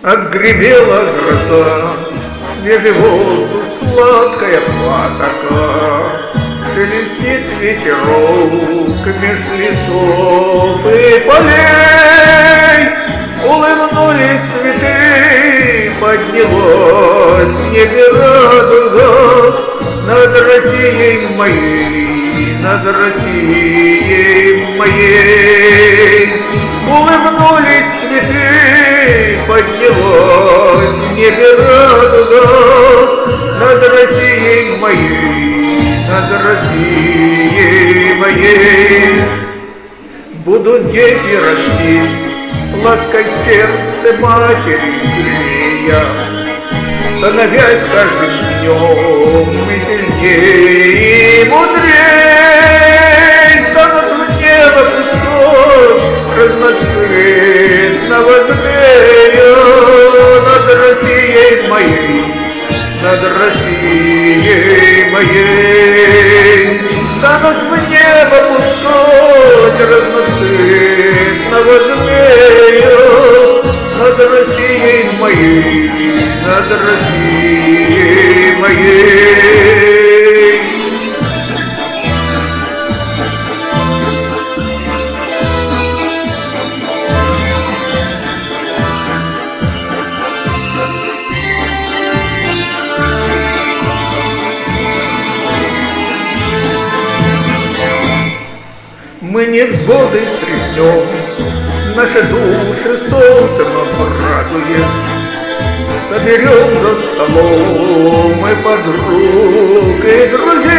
Отгремела гроза, свежий воздух, сладкая патока, шелестит ветерок меж лесов и полей. Улыбнулись цветы, поднялась в небе радуга над Россией моей, над Россией моей. Улыбнулись цветы, поднялась в небе радуга над Россией моей, над Россией моей. Будут дети расти, лаской сердце матери грея, становясь каждым днем и сильнее и мудрей. Станут в небо пустой, разноцветного змея над Россией моей, над Россией моей. Станут в небо пустой, разноцветного змея над Россией моей, над Россией моей. Мы невзгоды стряхнем, наши души солнцем обрадуем. Соберем за столом мы подруг и друзей.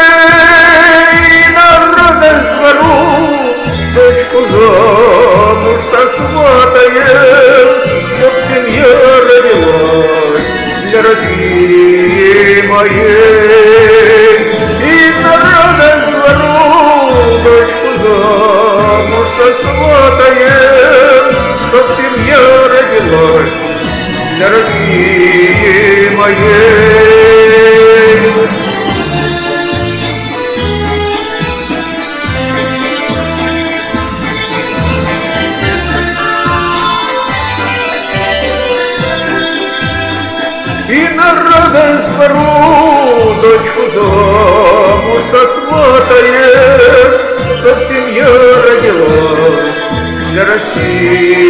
Народа с двору дочку замуж сосватаем, чтоб семья родилась для России моей. И народа с двору дочку замуж сосватаем, чтоб семья родилась для России моей. И народа с двору дочку замуж сосватаем, чтоб семья родилась для России